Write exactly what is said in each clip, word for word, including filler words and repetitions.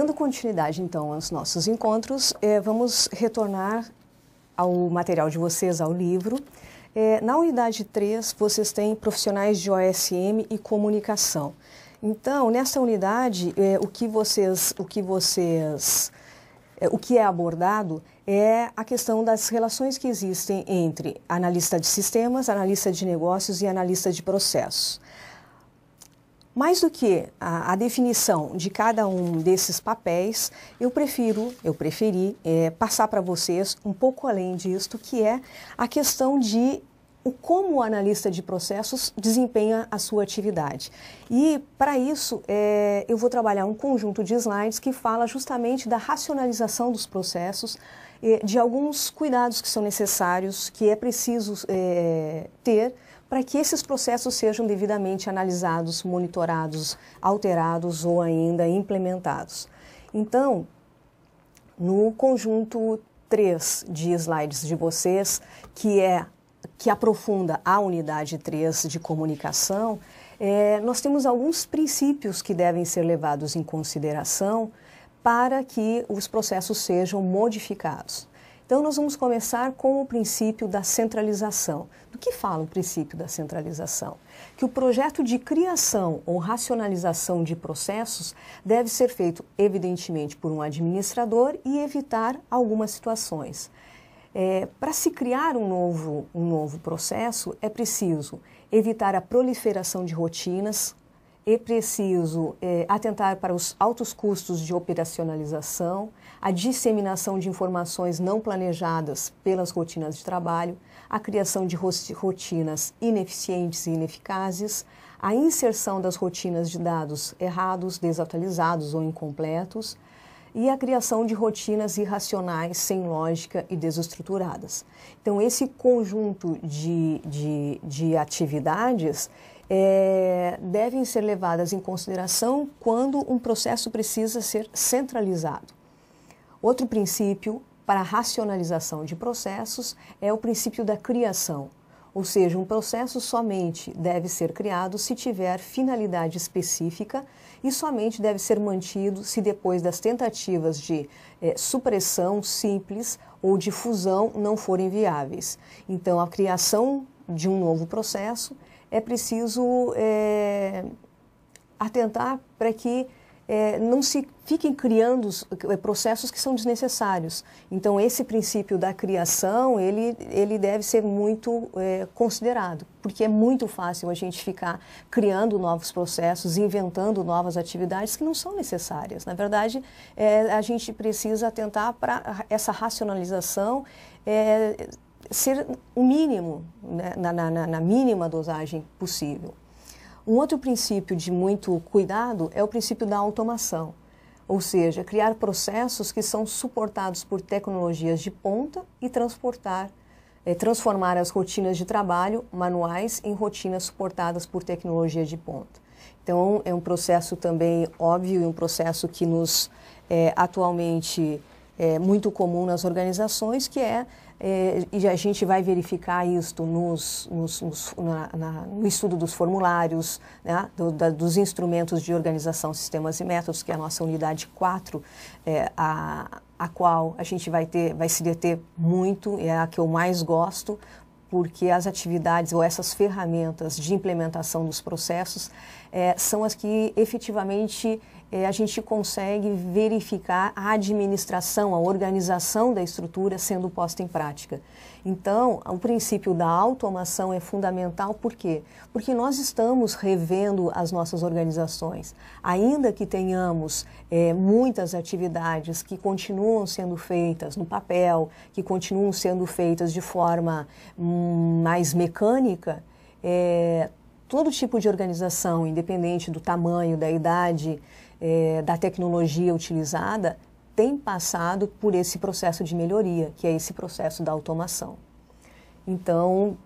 Dando continuidade, então, aos nossos encontros, eh, vamos retornar ao material de vocês, ao livro. Eh, na unidade três, vocês têm profissionais de O S M e comunicação. Então, nessa unidade, eh, o que vocês, o que vocês, eh, o que é abordado é a questão das relações que existem entre analista de sistemas, analista de negócios e analista de processos. Mais do que a, a definição de cada um desses papéis, eu prefiro, eu preferi é, passar para vocês um pouco além disto, que é a questão de o, como o analista de processos desempenha a sua atividade. E, para isso, é, eu vou trabalhar um conjunto de slides que fala justamente da racionalização dos processos, é, de alguns cuidados que são necessários, que é preciso é, ter, para que esses processos sejam devidamente analisados, monitorados, alterados ou ainda implementados. Então, no conjunto três de slides de vocês, que, é, que aprofunda a unidade três de comunicação, é, nós temos alguns princípios que devem ser levados em consideração para que os processos sejam modificados. Então, nós vamos começar com o princípio da centralização. Do que fala o princípio da centralização? Que o projeto de criação ou racionalização de processos deve ser feito, evidentemente, por um administrador e evitar algumas situações. É, para se criar um novo, um novo processo, é preciso evitar a proliferação de rotinas, é preciso é, atentar para os altos custos de operacionalização, a disseminação de informações não planejadas pelas rotinas de trabalho, a criação de rotinas ineficientes e ineficazes, a inserção das rotinas de dados errados, desatualizados ou incompletos, e a criação de rotinas irracionais, sem lógica e desestruturadas. Então, esse conjunto de, de, de atividades É, devem ser levadas em consideração quando um processo precisa ser centralizado. Outro princípio para a racionalização de processos é o princípio da criação, ou seja, um processo somente deve ser criado se tiver finalidade específica e somente deve ser mantido se depois das tentativas de é, supressão simples ou de fusão não forem viáveis. Então, a criação de um novo processo é preciso é, atentar para que é, não se fiquem criando processos que são desnecessários. Então, esse princípio da criação, ele, ele deve ser muito é, considerado, porque é muito fácil a gente ficar criando novos processos, inventando novas atividades que não são necessárias. Na verdade, é, a gente precisa atentar para essa racionalização, é, ser o mínimo, né, na, na, na mínima dosagem possível. Um outro princípio de muito cuidado é o princípio da automação, ou seja, criar processos que são suportados por tecnologias de ponta e transportar, é, transformar as rotinas de trabalho manuais em rotinas suportadas por tecnologia de ponta. Então, é um processo também óbvio e um processo que nos é, atualmente é muito comum nas organizações, que é É, e a gente vai verificar isto nos, nos, nos, na, na, no estudo dos formulários, né, do, da, dos instrumentos de organização, sistemas e métodos, que é a nossa unidade quatro, é, a, a qual a gente vai, ter, vai se deter muito, é a que eu mais gosto, porque as atividades ou essas ferramentas de implementação dos processos é, são as que efetivamente é, a gente consegue verificar a administração, a organização da estrutura sendo posta em prática. Então, o princípio da automação é fundamental, por quê? Porque nós estamos revendo as nossas organizações. Ainda que tenhamos é, muitas atividades que continuam sendo feitas no papel, que continuam sendo feitas de forma hum, mais mecânica, é, todo tipo de organização, independente do tamanho, da idade, é, da tecnologia utilizada, tem passado por esse processo de melhoria, que é esse processo da automação. Então,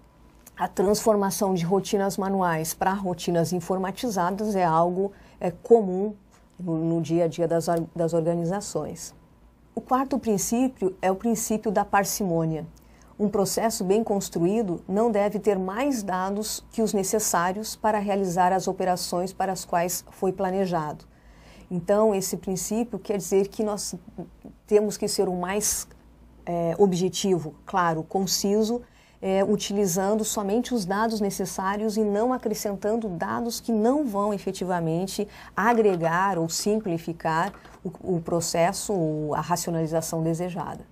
a transformação de rotinas manuais para rotinas informatizadas é algo é, comum no, no dia a dia das, das organizações. O quarto princípio é o princípio da parcimônia. Um processo bem construído não deve ter mais dados que os necessários para realizar as operações para as quais foi planejado. Então, esse princípio quer dizer que nós temos que ser o mais é, objetivo, claro, conciso, é, utilizando somente os dados necessários e não acrescentando dados que não vão efetivamente agregar ou simplificar o, o processo, a racionalização desejada.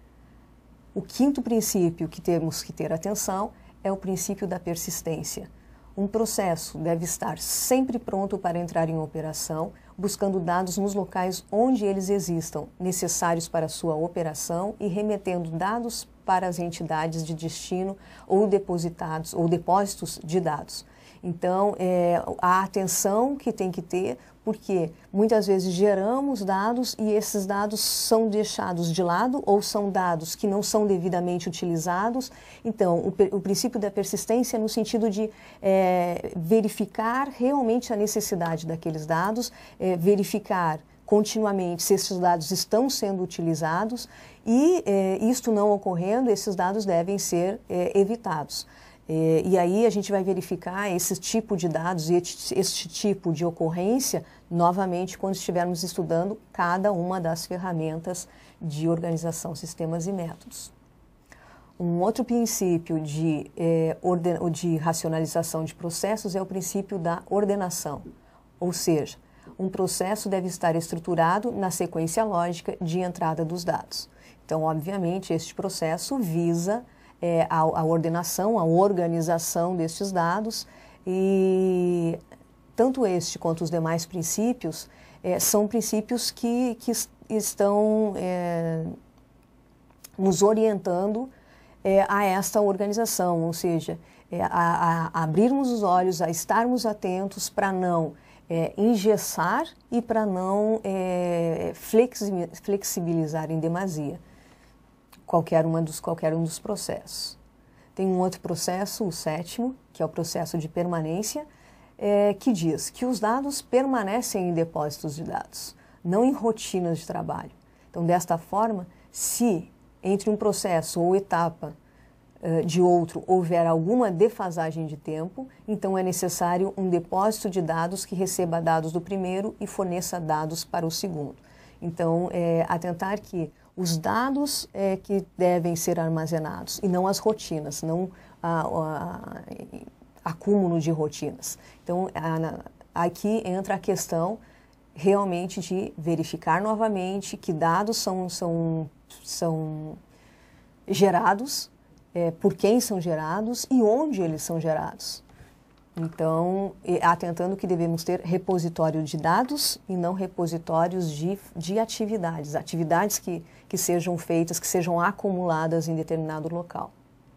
O quinto princípio que temos que ter atenção é o princípio da persistência. Um processo deve estar sempre pronto para entrar em operação, buscando dados nos locais onde eles existam, necessários para sua operação e remetendo dados para as entidades de destino ou depositados ou depósitos de dados. Então, é, a atenção que tem que ter, porque muitas vezes geramos dados e esses dados são deixados de lado ou são dados que não são devidamente utilizados. Então, o, o princípio da persistência é no sentido de é, verificar realmente a necessidade daqueles dados, é, verificar continuamente se esses dados estão sendo utilizados e, é, isto não ocorrendo, esses dados devem ser é, evitados. É, e aí a gente vai verificar esse tipo de dados e este tipo de ocorrência novamente quando estivermos estudando cada uma das ferramentas de organização, sistemas e métodos. Um outro princípio de, é, orden, de racionalização de processos é o princípio da ordenação, ou seja, um processo deve estar estruturado na sequência lógica de entrada dos dados. Então, obviamente, este processo visa É, a, a ordenação, a organização destes dados e tanto este quanto os demais princípios é, são princípios que, que estão é, nos orientando é, a esta organização, ou seja, é, a, a abrirmos os olhos, a estarmos atentos para não é, engessar e para não é, flexibilizar em demasia. Qualquer, uma dos, qualquer um dos processos. Tem um outro processo, o sétimo, que é o processo de permanência, é, que diz que os dados permanecem em depósitos de dados, não em rotinas de trabalho. Então, desta forma, se entre um processo ou etapa uh, de outro houver alguma defasagem de tempo, então é necessário um depósito de dados que receba dados do primeiro e forneça dados para o segundo. Então, é, atentar que os dados é, que devem ser armazenados e não as rotinas, não a, a, a acúmulo de rotinas. Então, a, aqui entra a questão realmente de verificar novamente que dados são, são, são gerados, é, por quem são gerados e onde eles são gerados. Então, atentando que devemos ter repositório de dados e não repositórios de, de atividades, atividades que, que sejam feitas, que sejam acumuladas em determinado local.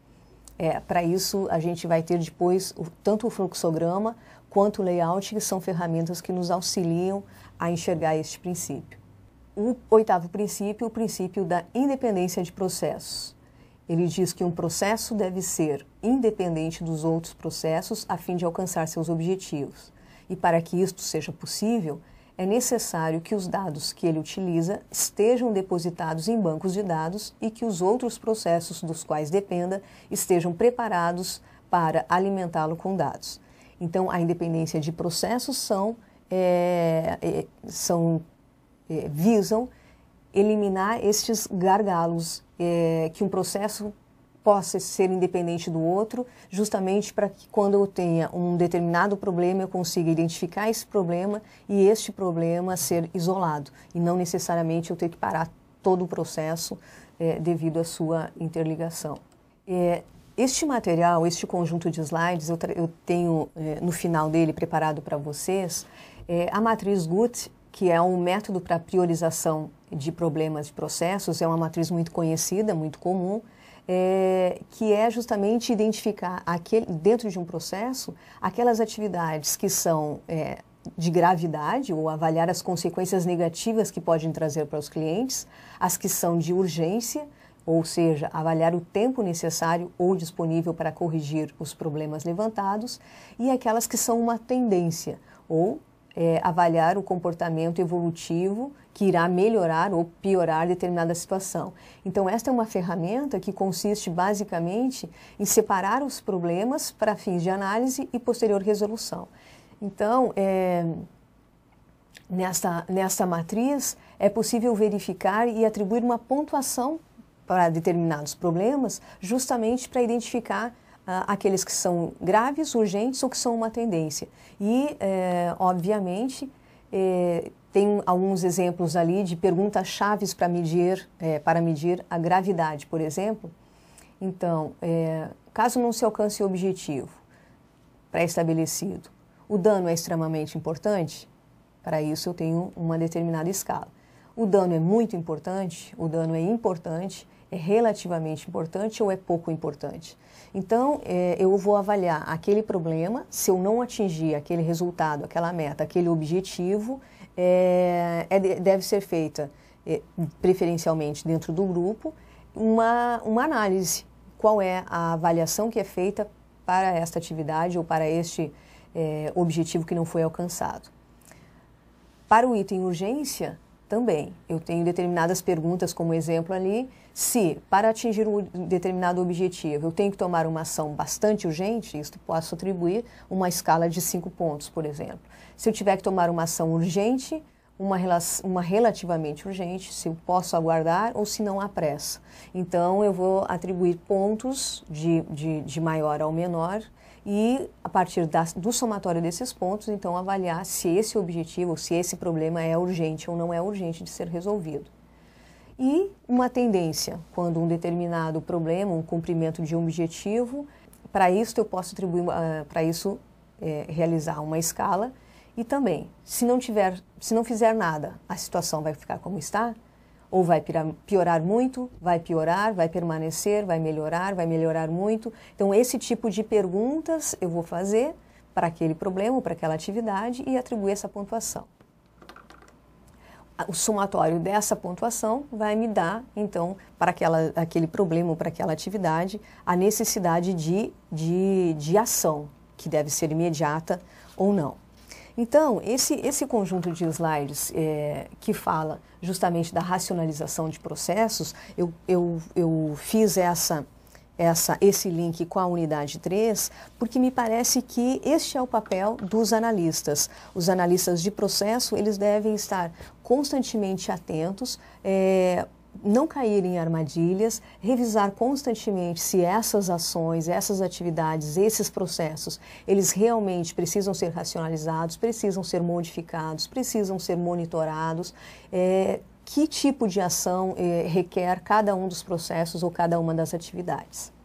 É, para isso, a gente vai ter depois o, tanto o fluxograma quanto o layout, que são ferramentas que nos auxiliam a enxergar este princípio. O oitavo princípio, o princípio da independência de processos. Ele diz que um processo deve ser independente dos outros processos a fim de alcançar seus objetivos. E para que isto seja possível, é necessário que os dados que ele utiliza estejam depositados em bancos de dados e que os outros processos dos quais dependa estejam preparados para alimentá-lo com dados. Então, a independência de processos são, é, é, são, é, visam eliminar estes gargalos, é, que um processo possa ser independente do outro, justamente para que quando eu tenha um determinado problema eu consiga identificar esse problema e este problema ser isolado, e não necessariamente eu ter que parar todo o processo é, devido à sua interligação. É, este material, este conjunto de slides, eu, eu tenho é, no final dele preparado para vocês, é, a matriz Guth, que é um método para priorização de problemas de processos, é uma matriz muito conhecida, muito comum, é, que é justamente identificar aquele, dentro de um processo aquelas atividades que são é, de gravidade ou avaliar as consequências negativas que podem trazer para os clientes, as que são de urgência, ou seja, avaliar o tempo necessário ou disponível para corrigir os problemas levantados, e aquelas que são uma tendência, ou é, avaliar o comportamento evolutivo que irá melhorar ou piorar determinada situação. Então, esta é uma ferramenta que consiste basicamente em separar os problemas para fins de análise e posterior resolução. Então, é, Nesta, nesta matriz, é possível verificar e atribuir uma pontuação para determinados problemas, justamente para identificar ah, aqueles que são graves, urgentes ou que são uma tendência. E, eh, obviamente, eh, tem alguns exemplos ali de perguntas-chave para medir, eh, para medir a gravidade, por exemplo. Então, eh, caso não se alcance o objetivo pré-estabelecido, o dano é extremamente importante? Para isso, eu tenho uma determinada escala. O dano é muito importante, o dano é importante, é relativamente importante ou é pouco importante? Então, é, eu vou avaliar aquele problema, se eu não atingir aquele resultado, aquela meta, aquele objetivo, é, é, deve ser feita, é, preferencialmente dentro do grupo, uma, uma análise. Qual é a avaliação que é feita para esta atividade ou para este é, objetivo que não foi alcançado? Para o item urgência, também, eu tenho determinadas perguntas como exemplo ali, se para atingir um determinado objetivo eu tenho que tomar uma ação bastante urgente, isso posso atribuir uma escala de cinco pontos, por exemplo. Se eu tiver que tomar uma ação urgente, uma, uma relativamente urgente, se eu posso aguardar ou se não há pressa. Então, eu vou atribuir pontos de, de, de maior ao menor, e, a partir da, do somatório desses pontos, então, avaliar se esse objetivo, se esse problema é urgente ou não é urgente de ser resolvido. E uma tendência, quando um determinado problema, um cumprimento de um objetivo, para isso eu posso atribuir, uh, para isso, é, realizar uma escala. E também, se não tiver, se não fizer nada, a situação vai ficar como está? Ou vai piorar muito, vai piorar, vai permanecer, vai melhorar, vai melhorar muito. Então, esse tipo de perguntas eu vou fazer para aquele problema, para aquela atividade e atribuir essa pontuação. O somatório dessa pontuação vai me dar, então, para aquela, aquele problema ou para aquela atividade, a necessidade de, de, de ação, que deve ser imediata ou não. Então, esse, esse conjunto de slides é, que fala justamente da racionalização de processos, eu, eu, eu fiz essa, essa, esse link com a unidade três, porque me parece que este é o papel dos analistas. Os analistas de processo, eles devem estar constantemente atentos, é, não cair em armadilhas, revisar constantemente se essas ações, essas atividades, esses processos, eles realmente precisam ser racionalizados, precisam ser modificados, precisam ser monitorados, é, que tipo de ação é, requer cada um dos processos ou cada uma das atividades.